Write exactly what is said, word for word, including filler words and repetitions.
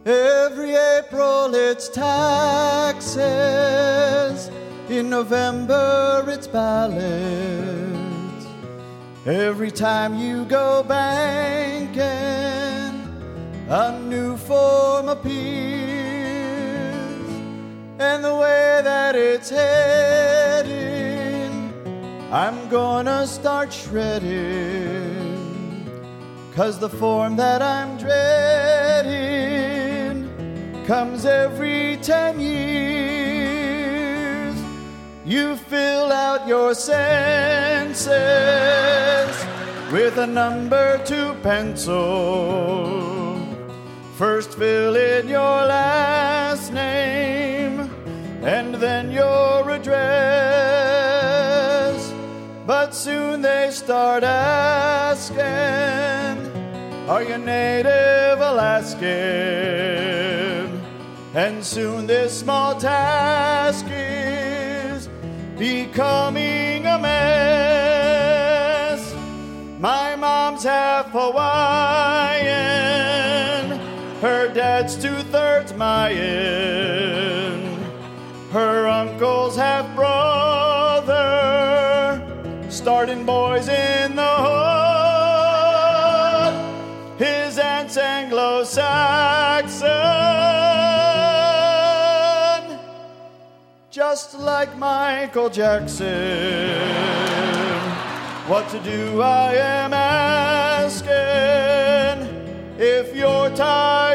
Every April it's taxes, in November it's ballots. Every time you go banking, a new form appears. And the way that it's heading, I'm gonna start shredding, 'cause the form that I'm dreading comes every ten years. You fill out your census with a number to pencil. First fill in your last name and then your address. But soon they start asking, are you native Alaskan? And soon this small task is becoming a mess. My mom's half Hawaiian, her dad's two-thirds Mayan, her uncle's half-brother, starting boys in the hood. His aunt's Anglo-Saxon, just like Michael Jackson. What to do, I am asking. If you're tired